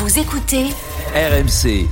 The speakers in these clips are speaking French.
Vous écoutez RMC.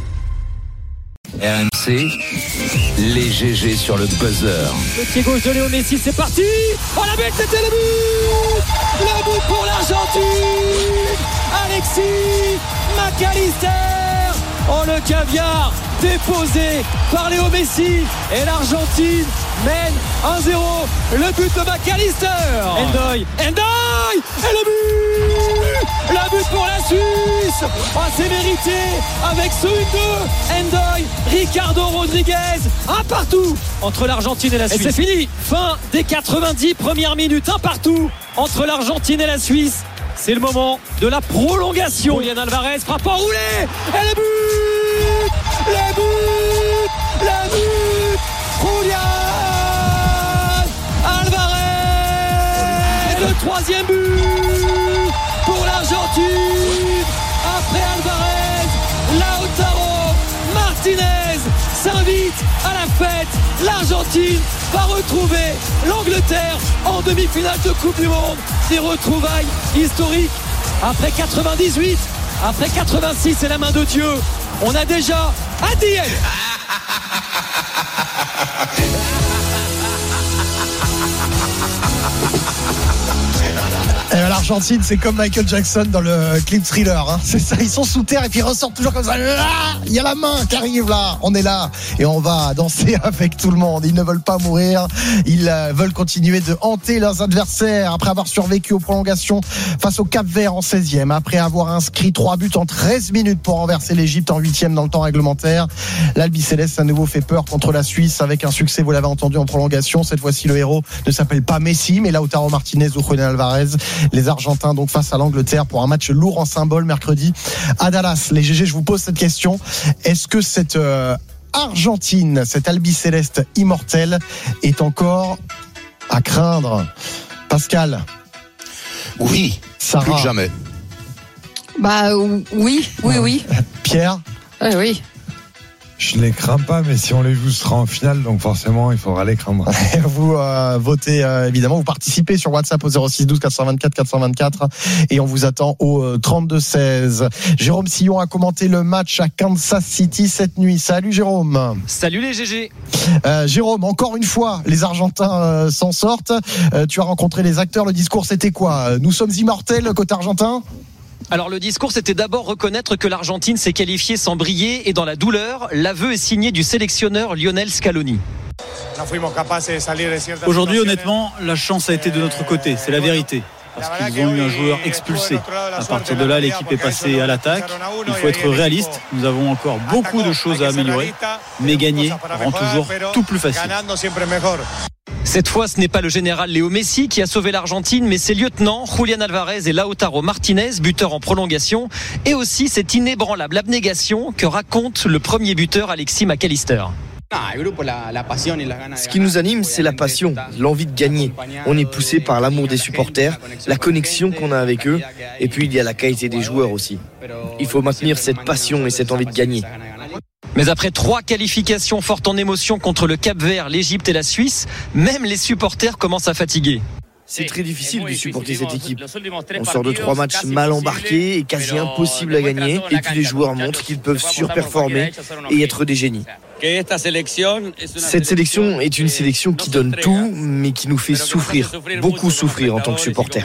RMC, les GG sur le buzzer. Le pied gauche de Léo Messi, c'est parti. Oh la bête, c'était le but. Le but pour l'Argentine. Alexis McAllister. Oh le caviar déposé par Léo Messi. Et l'Argentine mène 1-0. Le but de McAllister. Endoy. Et le but. Le but pour la Suisse. Oh, c'est mérité avec ce 1-2. Endoy, Ricardo Rodriguez. Un partout entre l'Argentine et la Suisse. Et c'est fini. Fin des 90 premières minutes. Un partout entre l'Argentine et la Suisse. C'est le moment de la prolongation. Julián Álvarez frappe enroulé. Et le but. Le but. Le but. Julián Álvarez. Le troisième but pour l'Argentine. Après Álvarez, Lautaro Martinez s'invite à la fête. L'Argentine va retrouver l'Angleterre en demi-finale de Coupe du Monde. Des retrouvailles historiques. Après 98, après 86, c'est la main de Dieu. On a déjà Adiel. L'Argentine, c'est comme Michael Jackson dans le clip Thriller, hein. C'est ça, ils sont sous terre et puis ils ressortent toujours comme ça. Là, il y a la main qui arrive là, on est là et on va danser avec tout le monde. Ils ne veulent pas mourir, ils veulent continuer de hanter leurs adversaires après avoir survécu aux prolongations face au Cap-Vert en 16e, après avoir inscrit 3 buts en 13 minutes pour renverser l'Égypte en 8e dans le temps réglementaire. L'Albiceleste à nouveau fait peur contre la Suisse avec un succès, vous l'avez entendu, en prolongation. Cette fois-ci, le héros ne s'appelle pas Messi, mais Lautaro Martinez ou Julián Álvarez. Les Argentins donc face à l'Angleterre pour un match lourd en symbole mercredi à Dallas. Les GG, je vous pose cette question. Est-ce que cette Argentine, cette albiceleste immortelle est encore à craindre? Pascal? Oui, Sarah? plus que jamais. Oui. Pierre? Oui. Je les crains pas, mais si on les joue, ce sera en finale, donc forcément, il faudra les craindre. Vous votez évidemment, vous participez sur WhatsApp au 06 12 424 424 et on vous attend au 32 16. Jérôme Sillon a commenté le match à Kansas City cette nuit. Salut Jérôme. Salut les GG. Jérôme, encore une fois, les Argentins s'en sortent. Tu as rencontré les acteurs. Le discours, c'était quoi? Nous sommes immortels côté argentin? Alors le discours, c'était d'abord reconnaître que l'Argentine s'est qualifiée sans briller et dans la douleur. L'aveu est signé du sélectionneur Lionel Scaloni. Aujourd'hui, honnêtement, la chance a été de notre côté, c'est la vérité. Parce qu'ils ont eu un joueur expulsé. À partir de là, l'équipe est passée à l'attaque. Il faut être réaliste. Nous avons encore beaucoup de choses à améliorer. Mais gagner rend toujours tout plus facile. Cette fois, ce n'est pas le général Léo Messi qui a sauvé l'Argentine, mais ses lieutenants, Julián Álvarez et Lautaro Martinez, buteurs en prolongation, et aussi cette inébranlable abnégation que raconte le premier buteur Alexis McAllister. Ce qui nous anime, c'est la passion, l'envie de gagner. On est poussé par l'amour des supporters, la connexion qu'on a avec eux, et puis il y a la qualité des joueurs aussi. Il faut maintenir cette passion et cette envie de gagner. Mais après 3 qualifications fortes en émotion contre le Cap-Vert, l'Égypte et la Suisse, même les supporters commencent à fatiguer. C'est très difficile de supporter cette équipe. On sort de 3 matchs mal embarqués et quasi impossible à gagner. Et puis les joueurs montrent qu'ils peuvent surperformer et être des génies. Cette sélection est une sélection qui donne tout, mais qui nous fait souffrir, beaucoup souffrir en tant que supporters.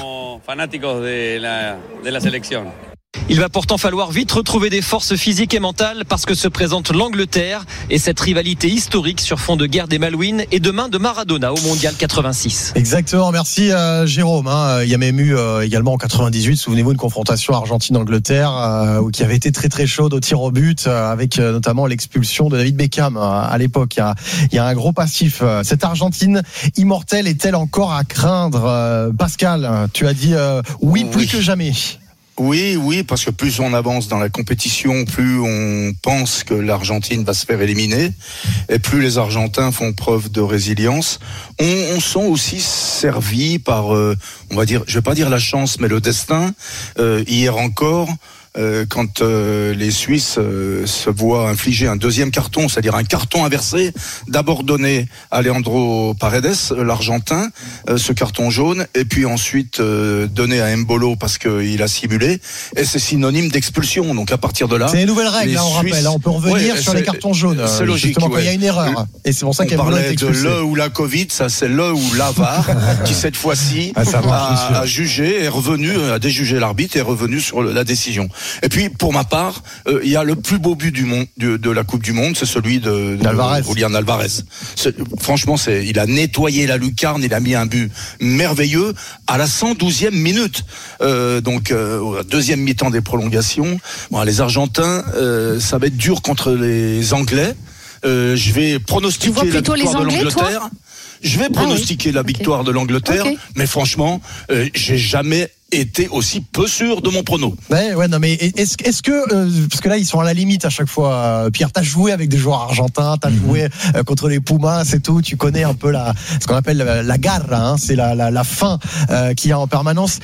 Il va pourtant falloir vite retrouver des forces physiques et mentales parce que se présente l'Angleterre et cette rivalité historique sur fond de guerre des Malouines et de main de Maradona au Mondial 86. Exactement, merci Jérôme. Il y a même eu également en 98, souvenez-vous, une confrontation Argentine-Angleterre qui avait été très très chaude au tir au but avec notamment l'expulsion de David Beckham à l'époque. Il y a un gros passif. Cette Argentine immortelle est-elle encore à craindre? Pascal, tu as dit oui, plus que jamais. Oui, parce que plus on avance dans la compétition, plus on pense que l'Argentine va se faire éliminer, et plus les Argentins font preuve de résilience. On sent aussi servi par, on va dire, je vais pas dire la chance, mais le destin. Hier encore, quand les Suisses se voient infliger un deuxième carton, c'est-à-dire un carton inversé, d'abord donné à Leandro Paredes, l'Argentin, ce carton jaune, et puis ensuite donné à Embolo parce qu'il a simulé, et c'est synonyme d'expulsion. Donc à partir de là, c'est les nouvelles règles, là, on rappelle. Là, on peut revenir sur les cartons jaunes. C'est logique. Quand il y a une erreur. Et c'est pour ça qu'on parlait de le ou la Covid, ça c'est le ou la VAR qui cette fois-ci a jugé, est revenu, a déjugé l'arbitre et est revenu sur la décision. Et puis pour ma part, il y a le plus beau but du monde de la Coupe du Monde, c'est celui de Julián Alvarez. Franchement, il a nettoyé la lucarne, il a mis un but merveilleux à la 112e minute. Donc deuxième mi-temps des prolongations. Bon, les Argentins, ça va être dur contre les Anglais. Je vais pronostiquer la victoire de l'Angleterre. Je vais pronostiquer la victoire de l'Angleterre, mais franchement, j'ai jamais été aussi peu sûr de mon prono. Ouais, non, mais est-ce que parce que là ils sont à la limite à chaque fois. Pierre, t'as joué avec des joueurs argentins, t'as joué contre les Pumas, c'est tout. Tu connais un peu ce qu'on appelle la garra, hein, c'est la faim qu'il y a en permanence.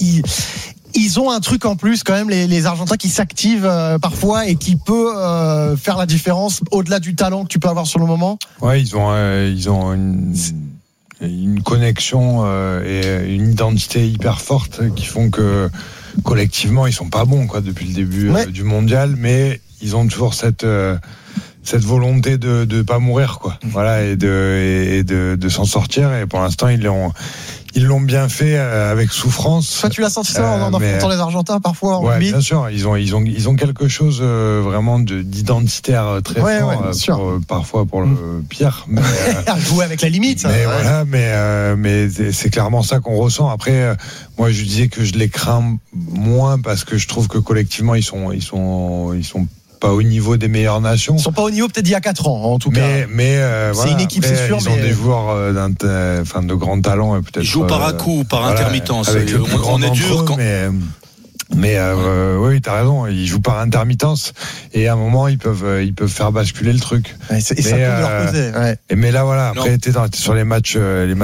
Ils ont un truc en plus quand même, les Argentins, qui s'activent parfois et qui peut faire la différence au-delà du talent que tu peux avoir sur le moment. Ouais, ils ont une connexion et une identité hyper forte qui font que collectivement ils sont pas bons depuis le début du mondial, mais ils ont toujours cette volonté de pas mourir Voilà, et de s'en sortir, et pour l'instant ils l'ont bien fait avec souffrance. Toi, tu l'as senti ça en affrontant les Argentins parfois en rugby ? Bien sûr, ils ont quelque chose vraiment d'identitaire très fort, parfois pour le pire. Mais jouer avec la limite. Mais voilà, mais c'est clairement ça qu'on ressent. Après, moi je disais que je les crains moins parce que je trouve que collectivement ils sont pas au niveau des meilleures nations. Ils sont pas au niveau peut-être d'il y a 4 ans en tout cas. Mais c'est une équipe, c'est sûr. Ils ont des joueurs de grand talent, peut-être. Ils jouent par à-coup, par intermittence. On est dur quand. Mais oui, t'as raison. Ils jouent par intermittence et à un moment ils peuvent faire basculer le truc. Et ça peut de leur côté. Ouais. Mais là voilà, après t'es sur les matchs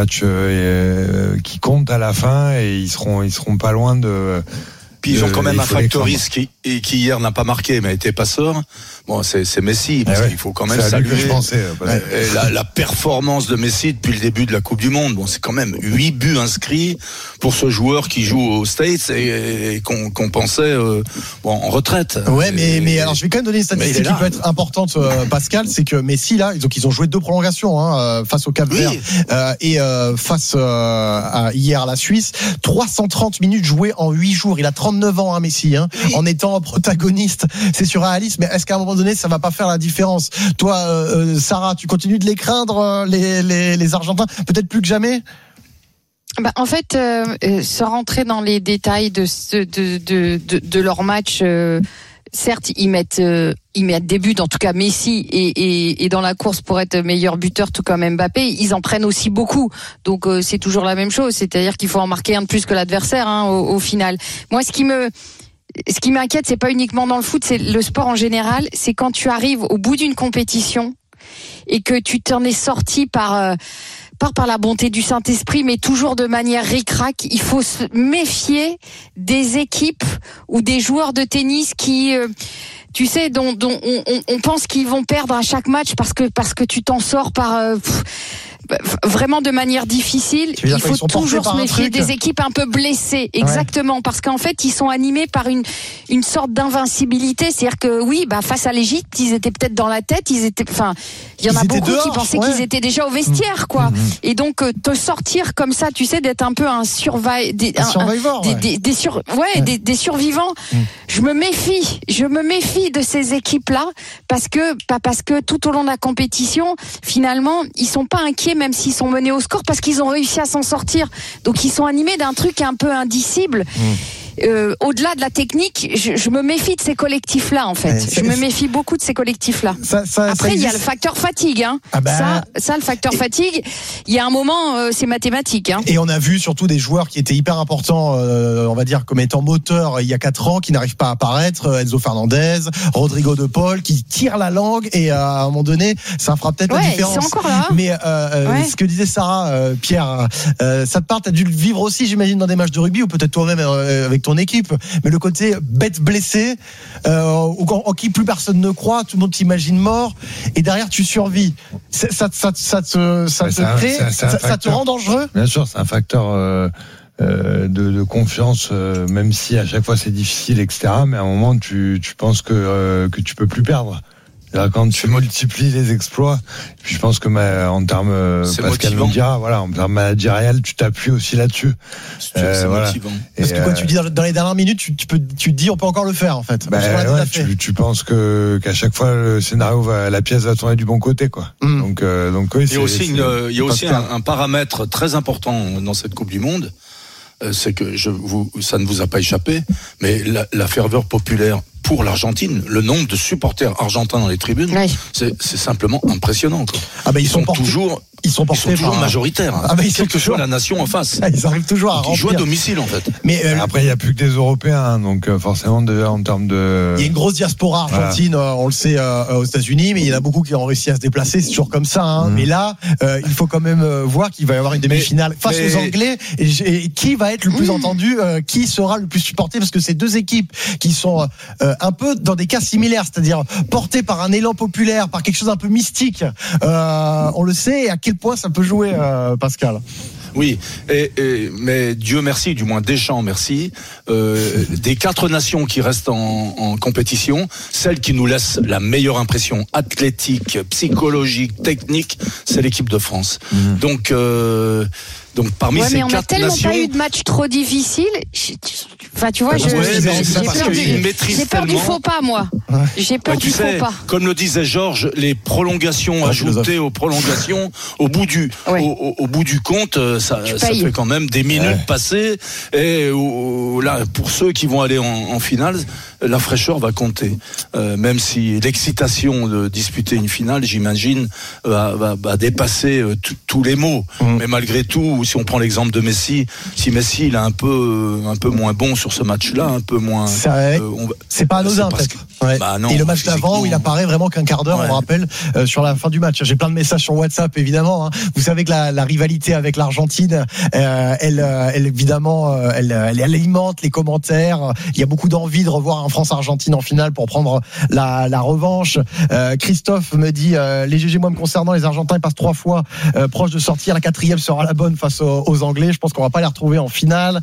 qui comptent à la fin, et ils seront pas loin de. Puis ils ont quand même un factoriste qui hier n'a pas marqué mais a été passeur. Bon, c'est Messi, parce qu'il faut quand même saluer la performance de Messi depuis le début de la Coupe du Monde. Bon, c'est quand même 8 buts inscrits pour ce joueur qui joue aux States et qu'on pensait en retraite. Ouais, mais alors je vais quand même donner une statistique qui peut être importante, Pascal, c'est que Messi là, ils ont joué 2 prolongations face au Cap-Vert et face à hier à la Suisse. 330 minutes jouées en 8 jours. Il a 39 ans, Messi, en étant protagoniste. C'est surréaliste, mais est-ce qu'à un moment donné, ça va pas faire la différence ? Toi, Sarah, tu continues de les craindre, les Argentins, peut-être plus que jamais ? En fait, sans rentrer dans les détails de leur match, certes, ils mettent des buts, en tout cas Messi et dans la course pour être meilleur buteur, tout comme Mbappé, ils en prennent aussi beaucoup. Donc c'est toujours la même chose, c'est-à-dire qu'il faut en marquer un de plus que l'adversaire au final. Moi, ce qui m'inquiète, c'est pas uniquement dans le foot, c'est le sport en général, c'est quand tu arrives au bout d'une compétition et que tu t'en es sorti par la bonté du Saint-Esprit, mais toujours de manière ric-rac. Il faut se méfier des équipes ou des joueurs de tennis qui, tu sais, dont on pense qu'ils vont perdre à chaque match parce que tu t'en sors par vraiment de manière difficile. Il faut toujours se méfier des équipes un peu blessées, exactement, parce qu'en fait ils sont animés par une sorte d'invincibilité. C'est-à-dire que face à l'Égypte, ils étaient peut-être dans la tête, il y en a beaucoup qui pensaient qu'ils étaient déjà au vestiaire, Et donc te sortir comme ça, tu sais, d'être un peu un survivor, des survivants. Je me méfie de ces équipes-là parce que tout au long de la compétition, finalement, ils sont pas inquiets même s'ils sont menés au score parce qu'ils ont réussi à s'en sortir. Donc ils sont animés d'un truc un peu indicible. Au-delà de la technique, je me méfie de ces collectifs-là, en fait. Je me méfie beaucoup de ces collectifs-là. Après, il y a le facteur fatigue. Ça, le facteur fatigue, il y a un moment, c'est mathématique. Et on a vu surtout des joueurs qui étaient hyper importants, on va dire, comme étant moteurs il y a 4 ans, qui n'arrivent pas à apparaître. Enzo Fernandez, Rodrigo de Paul, qui tirent la langue et à un moment donné, ça fera peut-être la différence. C'est encore là. Mais ce que disait Sarah, Pierre, ça te parle, t'as dû le vivre aussi, j'imagine, dans des matchs de rugby ou peut-être toi-même avec ton ton équipe, mais le côté bête blessé, en qui plus personne ne croit, tout le monde t'imagine mort, et derrière tu survis. Ça te rend dangereux. Bien sûr, c'est un facteur de confiance, même si à chaque fois c'est difficile, etc. Mais à un moment, tu penses que tu peux plus perdre. Quand tu multiplies les exploits, puis je pense que en termes, Pascal nous dira, voilà, en termes managériels, tu t'appuies aussi là-dessus. C'est motivant. Parce que tu dis dans les dernières minutes, tu te dis on peut encore le faire en fait. Tu penses qu'à chaque fois le scénario la pièce va tourner du bon côté, quoi. Donc oui, il y a aussi un paramètre très important dans cette Coupe du Monde, c'est que ça ne vous a pas échappé, mais la ferveur populaire pour l'Argentine, le nombre de supporters argentins dans les tribunes, c'est simplement impressionnant, quoi. Ils sont toujours majoritaires. Quelle que soit la nation en face. Ils arrivent toujours à remplir. Ils jouent à domicile, en fait. Mais après, il n'y a plus que des Européens, donc forcément, déjà en termes de. Il y a une grosse diaspora argentine, on le sait, aux États-Unis, mais il y en a beaucoup qui ont réussi à se déplacer. C'est toujours comme ça. Mais là, il faut quand même voir qu'il va y avoir une demi-finale face aux Anglais. Et qui va être le plus entendu, qui sera le plus supporté, parce que c'est deux équipes qui sont un peu dans des cas similaires, c'est-à-dire portées par un élan populaire, par quelque chose un peu mystique. On le sait, et à quel point ça peut jouer, Pascal. Oui, mais Dieu merci, du moins Deschamps merci, des 4 nations qui restent en compétition, celle qui nous laisse la meilleure impression athlétique, psychologique, technique, c'est l'équipe de France. Donc parmi ces 4 nations, on n'a tellement pas eu de match trop difficile. Enfin, tu vois, j'ai peur du faux pas, moi. J'ai peur du faux pas. Comme le disait Georges, les prolongations ajoutées aux prolongations, au bout du compte, ça fait quand même des minutes passées. Et là, pour ceux qui vont aller en finale, la fraîcheur va compter. Même si l'excitation de disputer une finale, j'imagine, va dépasser tous les mots. Mais malgré tout, si on prend l'exemple de Messi, si Messi il est un peu moins bon sur ce match-là, un peu moins. C'est pas anodin, peut-être. Non, et le match d'avant où il apparaît vraiment qu'un quart d'heure, on rappelle, sur la fin du match. J'ai plein de messages sur WhatsApp, évidemment. Vous savez que la rivalité avec l'Argentine, elle évidemment, elle alimente les commentaires. Il y a beaucoup d'envie de revoir un France-Argentine en finale pour prendre la revanche. Christophe me dit, les GG, moi me concernant, les Argentins ils passent 3 fois proche de sortir. La 4e sera la bonne face aux Anglais. Je pense qu'on va pas les retrouver en finale.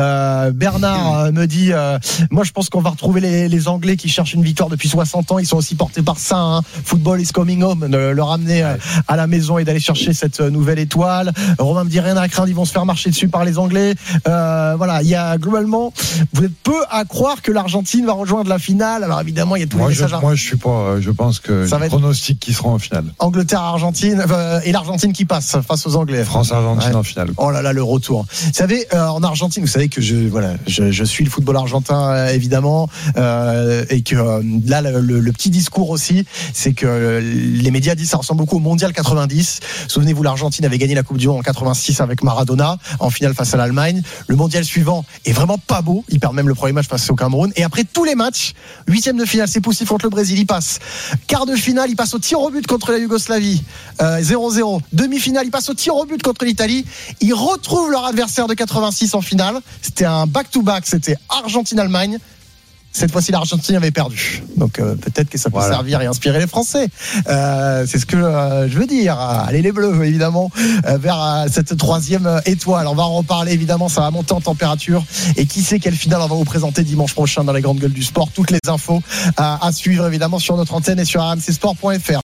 Bernard me dit, moi je pense qu'on va retrouver les Anglais qui cherchent une victoire depuis 60 ans. Ils sont aussi portés par ça. Football is coming home. Le ramener à la maison et d'aller chercher cette nouvelle étoile. Romain me dit, rien à craindre, ils vont se faire marcher dessus par les Anglais. Voilà, il y a globalement, vous êtes peu à croire que l'Argentine va rejoindre la finale. Alors évidemment, il y a tous les messages. Moi, je suis pas. Je pense que les pronostics qui seront en finale. Angleterre-Argentine et l'Argentine qui passe face aux Anglais. France-Argentine en finale. Oh là là, le retour. Vous savez, en Argentine, vous savez que je suis le football argentin évidemment, et que là, le petit discours aussi, c'est que les médias disent ça ressemble beaucoup au Mondial 90. Souvenez-vous, l'Argentine avait gagné la Coupe du Monde en 86 avec Maradona en finale face à l'Allemagne. Le Mondial suivant est vraiment pas beau. Il perd même le premier match face au Cameroun. Et après tous les matchs, 8e de finale, c'est poussif contre le Brésil, il passe. Quart de finale, il passe au tir au but contre la Yougoslavie, 0-0. Demi-finale, il passe au tir au but contre l'Italie. Ils retrouvent leur adversaire de 86 en finale. C'était un back-to-back, c'était Argentine-Allemagne. Cette fois-ci, l'Argentine avait perdu. Donc peut-être que ça peut servir et inspirer les Français. C'est ce que je veux dire. Allez les Bleus, évidemment, vers cette 3e étoile. On va en reparler, évidemment. Ça va monter en température. Et qui sait quelle finale on va vous présenter dimanche prochain dans les grandes gueules du sport. Toutes les infos à suivre, évidemment, sur notre antenne et sur rmcsport.fr.